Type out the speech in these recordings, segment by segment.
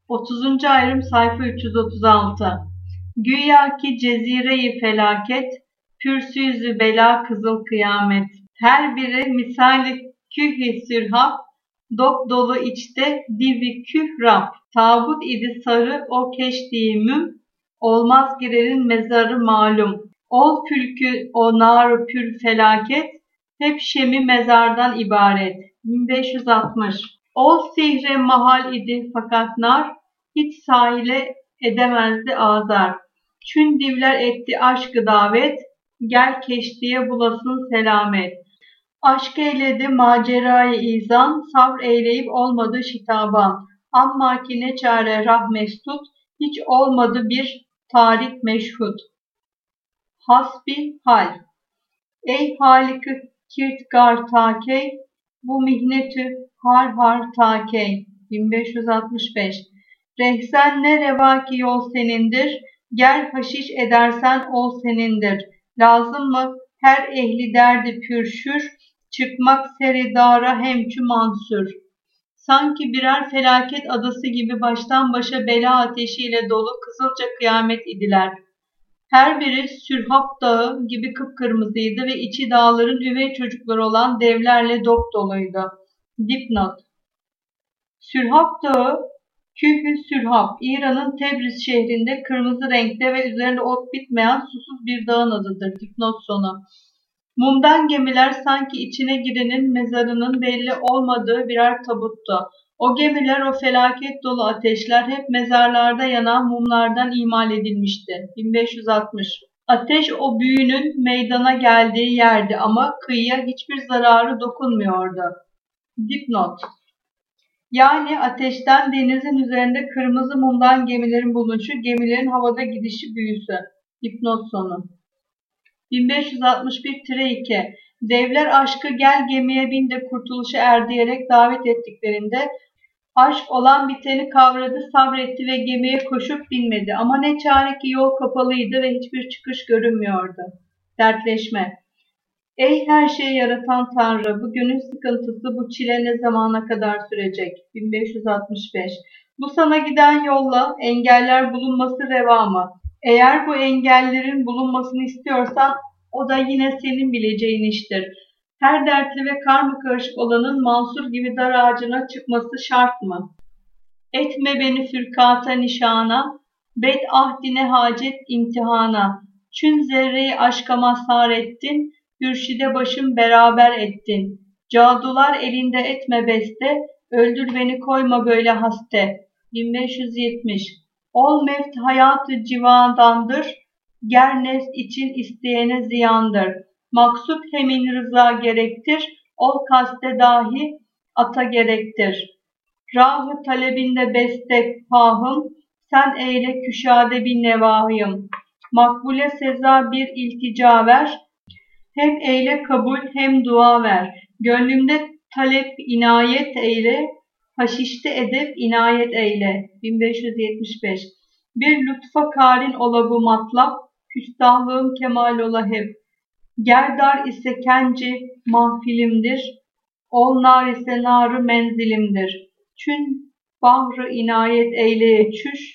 30. ayrım sayfa 336. Güya ki cezire-i felaket, pürsüzü bela kızıl kıyamet. Her biri misali küh-i sürhab, dop dolu içte divi kührab. Tabut idi sarı o keşti müm, olmaz girerin mezarı malum. Ol fülkü o nar pür felaket, hep şemi mezardan ibaret. 1560. Ol sihre mahal idi fakat nar, hiç sahile edemezdi azar. Çün divler etti aşkı davet, gel keştiye bulasın selamet. Aşk eyledi macerayı izan, sabr eyleyip olmadı şitaban. Amma ki ne çare rah mesut, hiç olmadı bir tarik meşhut. Hasbi hal. Ey Halik-ı kirtgar takey, bu mihnetü har har takey. 1565. Rehsen ne reva ki yol senindir, gel haşiş edersen ol senindir. Lazım mı her ehli derdi pürşür, çıkmak seridara hemçü mansur. Sanki birer felaket adası gibi baştan başa bela ateşiyle dolu kızılca kıyamet idiler. Her biri Sürhab Dağı gibi kıpkırmızıydı ve içi dağların üvey çocukları olan devlerle dop doluydu. Dipnot. Sürhab Dağı, Küh-ü Sürhab, İran'ın Tebriz şehrinde kırmızı renkte ve üzerinde ot bitmeyen susuz bir dağın adıdır. Dipnot sonu. Mumdan gemiler sanki içine girenin mezarının belli olmadığı birer tabuttu. O gemiler, o felaket dolu ateşler hep mezarlarda yanan mumlardan imal edilmişti. 1560. Ateş o büyünün meydana geldiği yerdi ama kıyıya hiçbir zararı dokunmuyordu. Dipnot. Yani ateşten denizin üzerinde kırmızı mumdan gemilerin bulunuşu, gemilerin havada gidişi büyüsü. Dipnot sonu. 1561-2. Devler aşkı gel gemiye bin de kurtuluşa er diyerek davet ettiklerinde aşk olan biteni kavradı, sabretti ve gemiye koşup binmedi. Ama ne çare ki yol kapalıydı ve hiçbir çıkış görünmüyordu. Dertleşme. Ey her şeyi yaratan Tanrı, bu gönül sıkıntısı, bu çile ne zamana kadar sürecek? 1565. Bu sana giden yolla engeller bulunması reva mı? Eğer bu engellerin bulunmasını istiyorsan o da yine senin bileceğin iştir. Her dertli ve karmakarışık olanın Mansur gibi dar ağacına çıkması şart mı? Etme beni fürkata nişana, bed ahdine hacet imtihana. Çün zerreyi aşka mazhar ettin, Hürşide başım beraber ettin. Cadular elinde etme beste, öldür beni koyma böyle haste. 1570. Ol mevt hayatı civadandır, ger nefs için isteyene ziyandır. Maksut hemin rıza gerektir, ol kaste dahi ata gerektir. Rahı talebinde bestek pahım, sen eyle küşade bin nevahıyım. Makbule seza bir iltica ver, hem eyle kabul hem dua ver. Gönlümde talep inayet eyle, haşişte edep inayet eyle. 1575. Bir lütfa karin ola bu matlap, küstahlığım kemal ola hep. Gerdar ise kenci mahfilimdir, ol nar ise narı menzilimdir. Çün bahrı inayet eyleye çüş,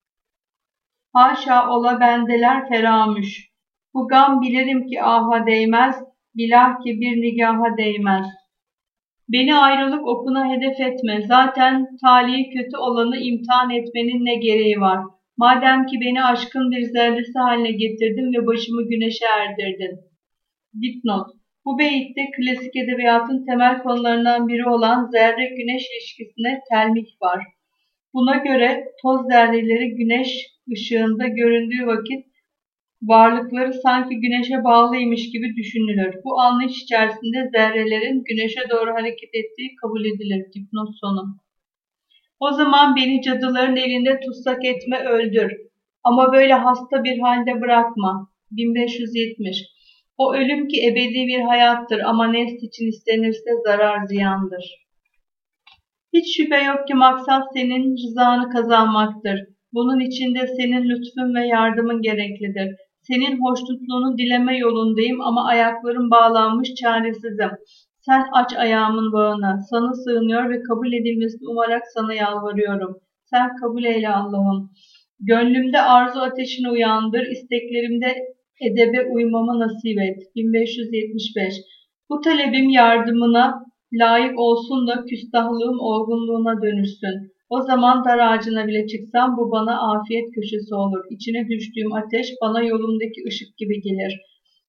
haşa ola bendeler feramüş. Bu gam bilirim ki aha değmez, bilah ki bir nigaha değmez. Beni ayrılık okuna hedef etme, zaten talihi kötü olanı imtihan etmenin ne gereği var? Madem ki beni aşkın bir zerresi haline getirdin ve başımı güneşe erdirdin. Dipnot. Bu beyitte klasik edebiyatın temel konularından biri olan zerre-güneş ilişkisine telmih var. Buna göre toz zerreleri güneş ışığında göründüğü vakit varlıkları sanki güneşe bağlıymış gibi düşünülür. Bu anlayış içerisinde zerrelerin güneşe doğru hareket ettiği kabul edilir. Dipnot sonu. O zaman beni cadıların elinde tutsak etme, öldür. Ama böyle hasta bir halde bırakma. 1570. O ölüm ki ebedi bir hayattır ama nefs için istenirse zarar ziyandır. Hiç şüphe yok ki maksat senin rızanı kazanmaktır. Bunun için de senin lütfun ve yardımın gereklidir. Senin hoşnutluğunu dileme yolundayım ama ayaklarım bağlanmış, çaresizim. Sen aç ayağımın bağını, sana sığınıyor ve kabul edilmesini umarak sana yalvarıyorum. sen kabul eyle Allah'ım. Gönlümde arzu ateşini uyandır, isteklerimde edebe uymamı nasip et. 1575. Bu talebim yardımına layık olsun da küstahlığım olgunluğuna dönüşsün. O zaman dar ağacına bile çıksam bu bana afiyet köşesi olur. İçine düştüğüm ateş bana yolumdaki ışık gibi gelir.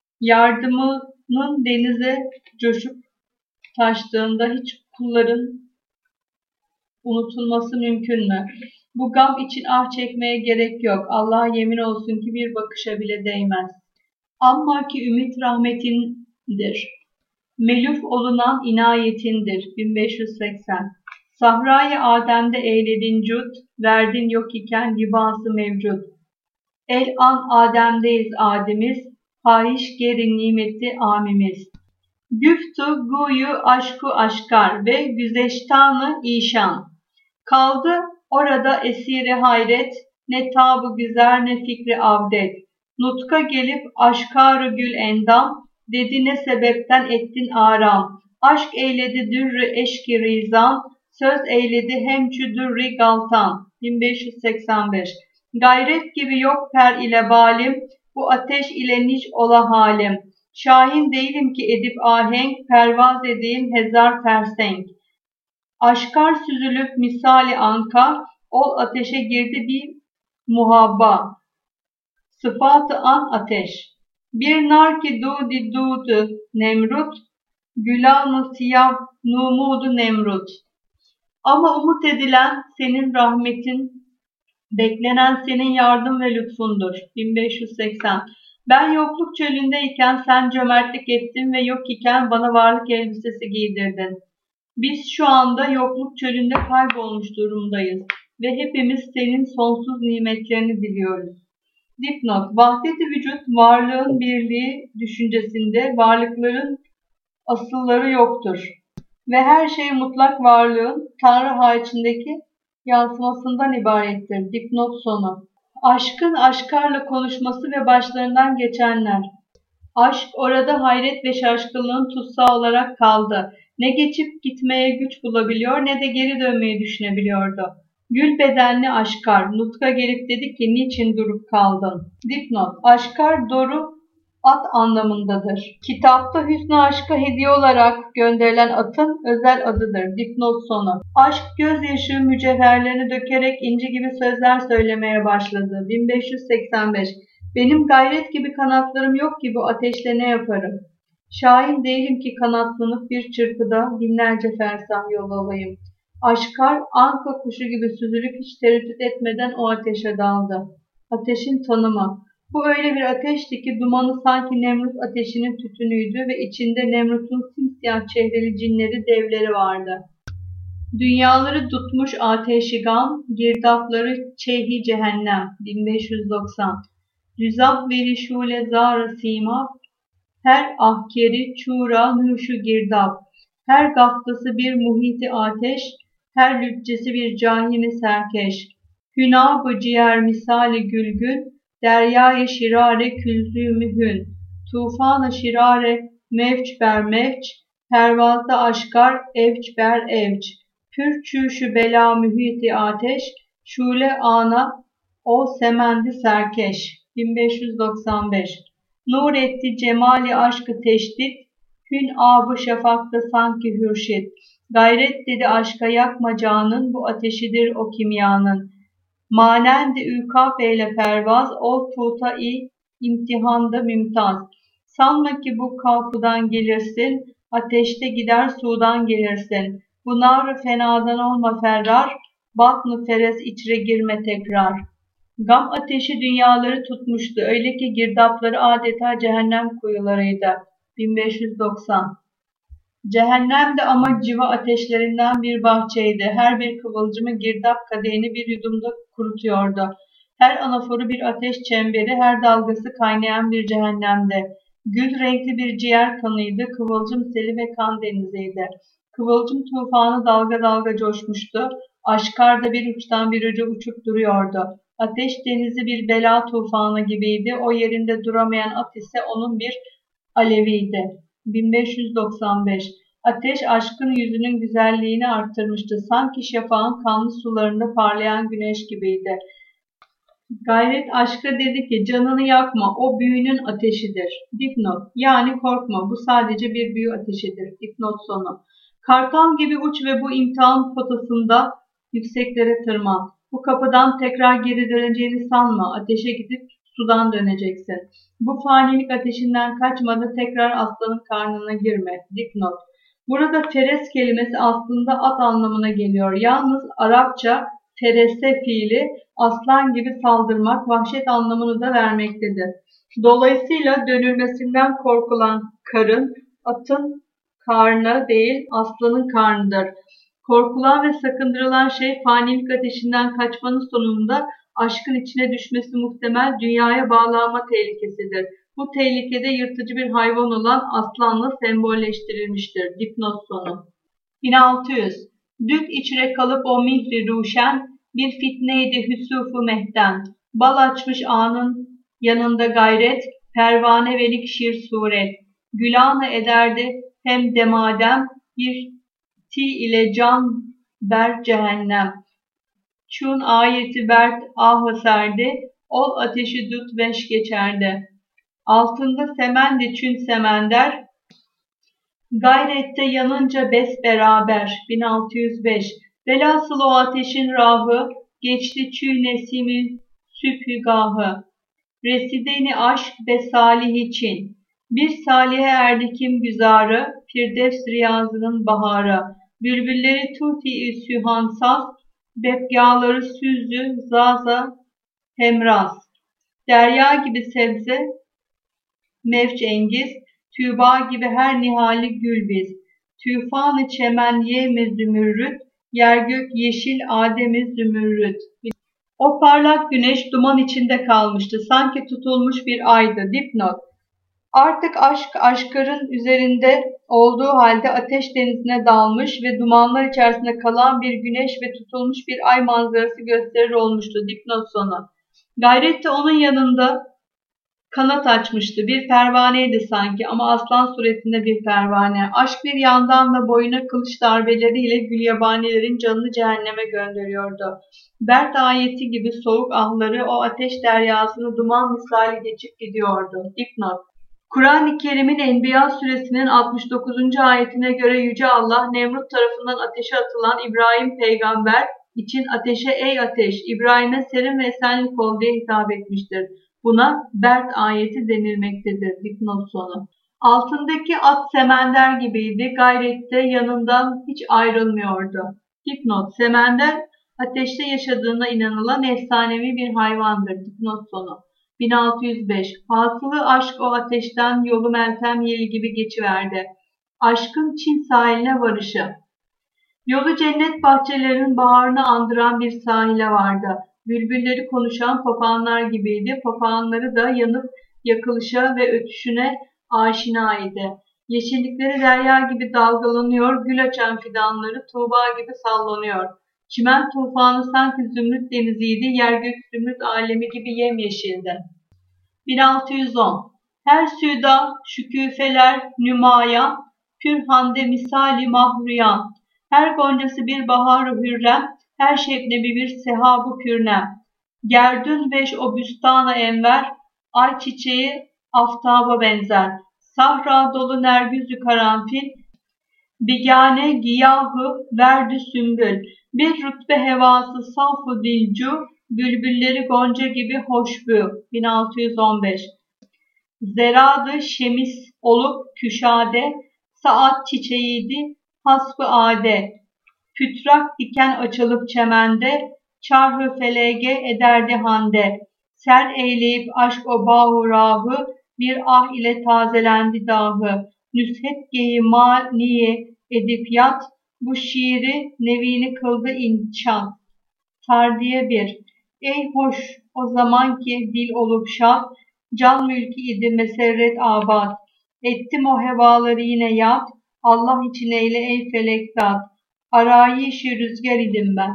Yardımının denize coşup taştığında hiç kulların unutulması mümkün mü? Bu gam için ah çekmeye gerek yok. Allah'a yemin olsun ki bir bakışa bile değmez. Amma ki ümit rahmetindir. Meluf olunan inayetindir. 1580. Sahrayı Adem'de eyledin cud, verdin yok iken libası mevcut. El an Adem'deyiz adimiz, fahiş geri nimeti amimiz. Güftü guyu aşku aşkar ve güzeştanı işan. Kaldı orada esiri hayret, ne tabu güzer ne fikri avdet. Nutka gelip aşkarı gül endam, dedi ne sebepten ettin aram. Aşk eyledi dürrü eşki rizan, söz eyledi hemçü dürri galtan. 1585. Gayret gibi yok per ile balim, bu ateş ile niç ola halim. Şahin değilim ki edip ahenk, pervaz edeyim hezar tersenk. Aşkar süzülüp misali anka, ol ateşe girdi bir muhabba. Sıfatı an ateş. Bir nar ki dudi dudu Nemrut, gülanı siyah numudu Nemrut. Ama umut edilen senin rahmetin, beklenen senin yardım ve lütfundur. 1580. Ben yokluk çölündeyken sen cömertlik ettin ve yok iken bana varlık elbisesi giydirdin. Biz şu anda yokluk çölünde kaybolmuş durumdayız ve hepimiz senin sonsuz nimetlerini diliyoruz. Dipnot: Vahdet-i vücut, varlığın birliği düşüncesinde varlıkların asılları yoktur ve her şey mutlak varlığın Tanrı haricindeki yansımasından ibarettir. Dipnot sonu. Aşkın aşkarla konuşması ve başlarından geçenler. Aşk orada hayret ve şaşkınlığın tutsağı olarak kaldı. Ne geçip gitmeye güç bulabiliyor ne de geri dönmeyi düşünebiliyordu. Gül bedenli aşkar, Nutka gelip dedi ki niçin durup kaldın? Dipnot: Aşkar doğru at anlamındadır. Kitapta hüsnü aşka hediye olarak gönderilen atın özel adıdır. Dipnot sonu. Aşk gözyaşı mücevherlerini dökerek inci gibi sözler söylemeye başladı. 1585. Benim gayret gibi kanatlarım yok ki bu ateşle ne yaparım? Şahin değilim ki kanatlanıp bir çırpıda binlerce fersah yol alayım. Aşkar anka kuşu gibi süzülüp hiç tereddüt etmeden o ateşe daldı. Ateşin tanımı. Bu öyle bir ateşti ki dumanı sanki Nemrut ateşinin tütünüydü ve içinde Nemrut'un simsiyah çehreli cinleri, devleri vardı. Dünyaları tutmuş ateşi gam, girdapları çehi cehennem. 1590. Rüzap veri şule zara sima, her ahkeri çura nuşu girdap, her gaftası bir muhiti ateş, her lüccesi bir cahimi serkeş. Hünab-ı ciğer misali gülgün, deryayı şirare külzü mühün, tufan-ı şirare mevç ber mevç, pervazda aşkar evç ber evç, pür çüşü bela mühiti ateş, şule ana o semendi serkeş. 1595. Nur etti cemali aşkı teşdit, hün abı şafakta sanki hürşit. Gayret dedi aşka yakma canın, bu ateşidir o kimyanın. Manendi ükaf eyle pervaz, ol tuta-i imtihanda mümtaz. Sanma ki bu kapıdan gelirsin, ateşte gider sudan gelirsin. Bu nar-ı fenadan olma ferrar, batn-ı ferez içre girme tekrar. Gam ateşi dünyaları tutmuştu, öyle ki girdapları adeta cehennem kuyularıydı. 1590. Cehennem de ama civa ateşlerinden bir bahçeydi. Her bir kıvılcımı girdap kadehini bir yudumda kurutuyordu. Her anaforu bir ateş çemberi, her dalgası kaynayan bir cehennemdi. Gül renkli bir ciğer kanıydı, kıvılcım seli ve kan deniziydi. Kıvılcım tufanı dalga dalga coşmuştu. Aşkar da bir uçtan bir uca uçup duruyordu. Ateş denizi bir bela tufanı gibiydi. O yerinde duramayan at ise onun bir aleviydi. 1595. Ateş aşkın yüzünün güzelliğini arttırmıştı. Sanki şafağın kanlı sularında parlayan güneş gibiydi. Gayret aşka dedi ki canını yakma, o büyünün ateşidir. Dipnot, yani korkma, bu sadece bir büyü ateşidir. Dipnot sonu. Kartal gibi uç ve bu imtihan potasında yükseklere tırman. Bu kapıdan tekrar geri döneceğini sanma. Ateşe gidip sudan döneceksin. Bu fanilik ateşinden kaçmadı, tekrar aslanın karnına girme. Dipnot. Burada feres kelimesi aslında at anlamına geliyor. Yalnız Arapça ferese fiili aslan gibi saldırmak, vahşet anlamını da vermektedir. Dolayısıyla dönülmesinden korkulan karın, atın karnı değil, aslanın karnıdır. Korkulan ve sakındırılan şey fanilik ateşinden kaçmanın sonunda aşkın içine düşmesi muhtemel dünyaya bağlanma tehlikesidir. Bu tehlikede yırtıcı bir hayvan olan aslanla sembolleştirilmiştir. Dipnot sonu. 1600. Dük içre kalıp o mihri ruşen, bir fitneydi hüsufu mehten. Bal açmış anın yanında gayret, pervane velik şir suret. Gülanı ederdi hem demadem, bir ti ile can ber cehennem. Çun ayeti bert ahı serdi, ol ateşi dut veş geçerdi. Altında semendi çün semender, gayrette yanınca bes beraber. 1605. Velhasıl o ateşin rahı, geçti çü nesimi süphügahı. Resideni aşk ve salih için. Bir salihe erdi kim güzarı, Firdevs riyazının baharı. Bülbülleri tuti-i sühansaz, bebgâları süzdü zaza hemraz. Derya gibi sebze, mevç engiz, Tüba gibi her nihali gül biz. Tüfan-ı çemen yemi zümürrüt, yer gök yeşil ademi zümürrüt. O parlak güneş duman içinde kalmıştı. Sanki tutulmuş bir aydı. Dipnot. Artık aşk aşkarın üzerinde olduğu halde ateş denizine dalmış ve dumanlar içerisinde kalan bir güneş ve tutulmuş bir ay manzarası gösterir olmuştu. Dipnot sonu. Gayret de onun yanında kanat açmıştı. Bir pervaneydi sanki ama aslan suretinde bir pervane. Aşk bir yandan da boyuna kılıç darbeleriyle gülyabanilerin canını cehenneme gönderiyordu. Bert ayeti gibi soğuk ahları o ateş deryasını duman misali geçip gidiyordu. Dipnot. Kur'an-ı Kerim'in Enbiya suresinin 69. ayetine göre Yüce Allah, Nemrut tarafından ateşe atılan İbrahim peygamber için ateşe ey ateş, İbrahim'e serin ve esenlik ol diye hitap etmiştir. Buna Bert ayeti denilmektedir. Dipnot sonu. Altındaki at semender gibiydi, gayrette yanından hiç ayrılmıyordu. Dipnot, semender ateşte yaşadığına inanılan efsanevi bir hayvandır. Dipnot sonu. 1605. Hasılı aşk o ateşten yolu Meltem yeli gibi geçiverdi. Aşkın Çin sahiline varışı. Yolu cennet bahçelerinin baharını andıran bir sahile vardı. Bülbülleri konuşan papağanlar gibiydi. Papağanları da yanıp yakılışa ve ötüşüne aşina idi. Yeşillikleri derya gibi dalgalanıyor, gül açan fidanları tuğba gibi sallanıyor. Çimen tufanı sanki zümrüt deniziydi, yer gök zümrüt alemi gibi yemyeşildi. 1610. Her süda şüküfeler nümaya, pürhande misali mahruyan. Her goncası bir bahar-ı hürrem, her şebnebi bir seha-bu kürnem. Gerdün beş o büstana enver, ay çiçeği aftaba benzer. Sahra dolu nergüzü karanfil, bigane giyahı verdi sümbül. Bir rütbe hevası saf-ı dilcu, bülbülleri gonca gibi hoşbu. 1615. Zeradı şemis olup küşade, saat çiçeğiydi hasbı ade. Pütrak diken açılıp çemende, çarhı felege ederdi hande. Ser eyleyip aşk o bahu rahı, bir ah ile tazelendi dahı. Nüshet geyi maniye edip yat, bu şiiri nevini kıldı inşan. Tardiye bir. Ey hoş o zaman ki dil olup şad, can mülki idi meserret abad. Ettim o hevaları yine yat, Allah için eyle ey felektat. Arayişi rüzgar idim ben.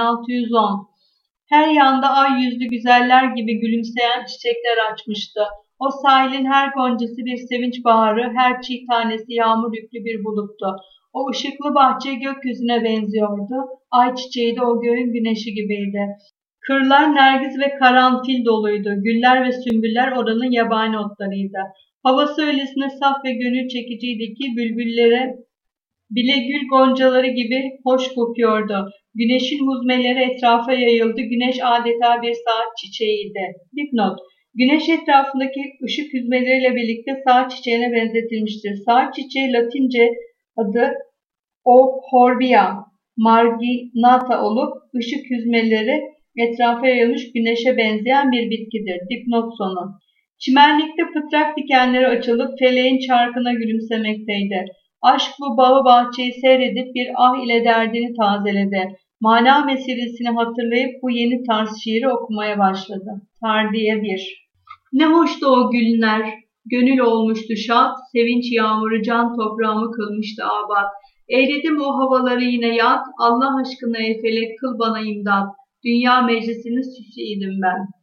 1610. Her yanda ay yüzlü güzeller gibi gülümseyen çiçekler açmıştı. O sahilin her goncası bir sevinç baharı, her çiğ tanesi yağmur yüklü bir buluttu. O ışıklı bahçe gökyüzüne benziyordu. Ay çiçeği de o göğün güneşi gibiydi. Kırlar nergis ve karanfil doluydu. Güller ve sümbüller oranın yabani otlarıydı. Havası öylesine saf ve gönül çekiciydi ki bülbüllere bile gül goncaları gibi hoş kokuyordu. Güneşin huzmeleri etrafa yayıldı. Güneş adeta bir saat çiçeğiydi. Dipnot: Güneş etrafındaki ışık hüzmeleriyle birlikte saat çiçeğine benzetilmiştir. Saat çiçeği Latince adı Euphorbia marginata olup ışık hüzmeleri etrafa yayılmış güneşe benzeyen bir bitkidir. Dipnot sonu. Çimenlikte pıtrak dikenleri açılıp feleğin çarkına gülümsemekteydi. Aşk bu bağı bahçeyi seyredip bir ah ile derdini tazeledi. Mana meselesini hatırlayıp bu yeni tarz şiiri okumaya başladı. Tardiye 1. Ne hoştu o günler, gönül olmuştu şad, sevinç yağmuru can toprağımı kılmıştı abad. Eyledim o havaları yine yad, Allah aşkına ey felek kıl bana imdat. Dünya meclisinin süsüydim ben.